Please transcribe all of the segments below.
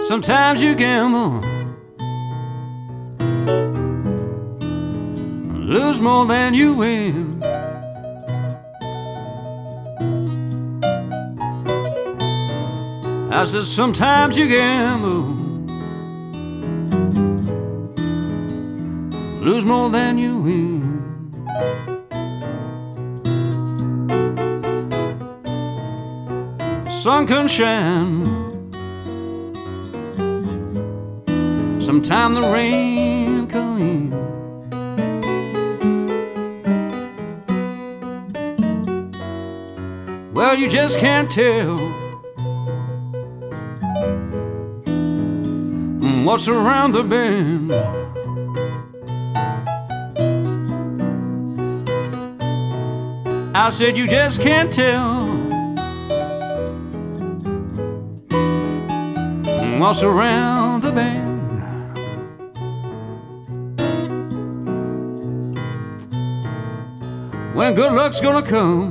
Sometimes you gamble, lose more than you win. I said sometimes you gamble, lose more than you win. The sun can shine, sometime the rain come in. Well, you just can't tell what's around the bend. I said you just can't tell what's around the bend. When good luck's gonna come,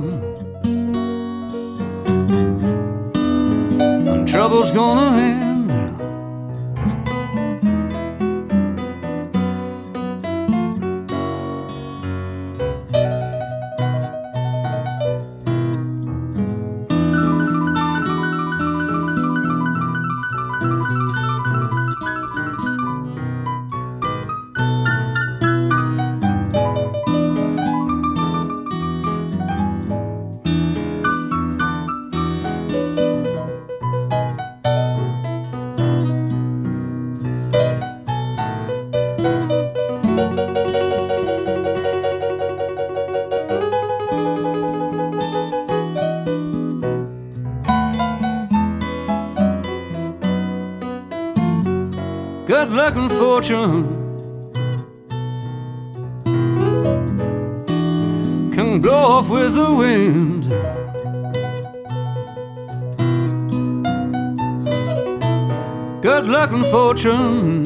when trouble's gonna end. Good luck and fortune can blow off with the wind. Good luck and fortune,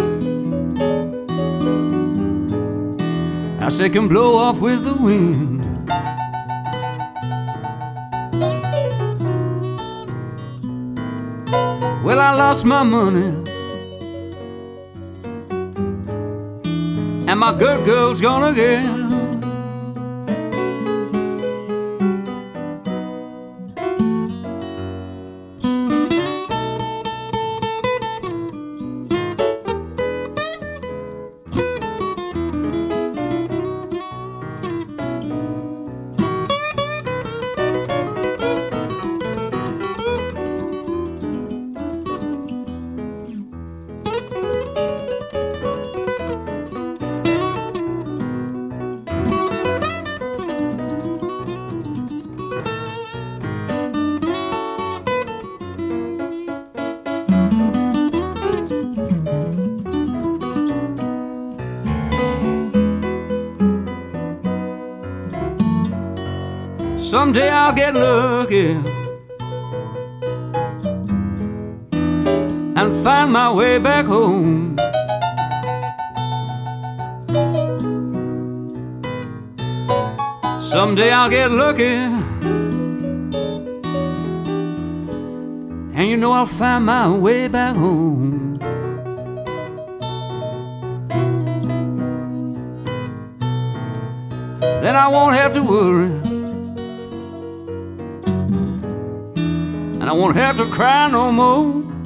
I say, can blow off with the wind. Well, I lost my money, and my good girl's gone again. Someday I'll get lucky and find my way back home. Someday I'll get lucky, and you know I'll find my way back home. Then I won't have to worry, and I won't have to cry no more.